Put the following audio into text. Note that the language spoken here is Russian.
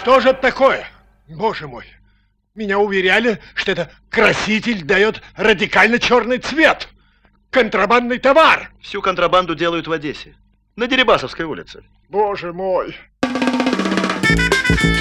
Что же это такое? Боже мой. Меня уверяли, что это краситель дает радикально черный цвет. Контрабандный товар. Всю контрабанду делают в Одессе. На Дерибасовской улице. Боже мой.